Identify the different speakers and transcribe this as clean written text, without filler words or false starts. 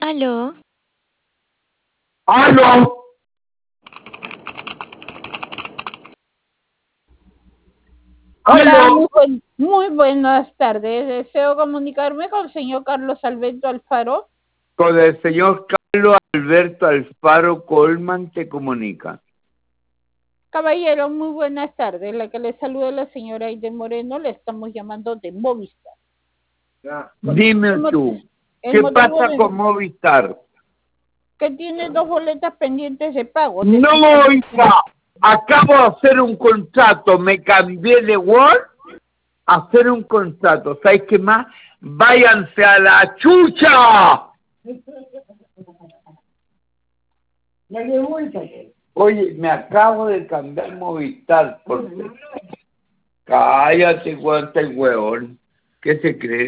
Speaker 1: Aló.
Speaker 2: ¡Aló!
Speaker 3: Hola,
Speaker 2: ¡Aló!
Speaker 3: muy buenas tardes. Deseo comunicarme con el señor Carlos Alberto Alfaro.
Speaker 2: Con el señor Carlos Alberto Alfaro Colman te comunica.
Speaker 3: Caballero, muy buenas tardes. La que le saluda la señora Aide Moreno, le estamos llamando de Movistar.
Speaker 2: Dime tú,
Speaker 3: El
Speaker 2: ¿qué
Speaker 3: motivo
Speaker 2: pasa con Movistar?
Speaker 3: que tiene 2 boletas pendientes de pago.
Speaker 2: No, hija, acabo de hacer un contrato, me cambié de Word a hacer un contrato. ¿Sabes qué más? ¡Váyanse a la chucha! Oye, me acabo de cambiar Movistar. Cállate, guanta el huevón. ¿Qué se cree?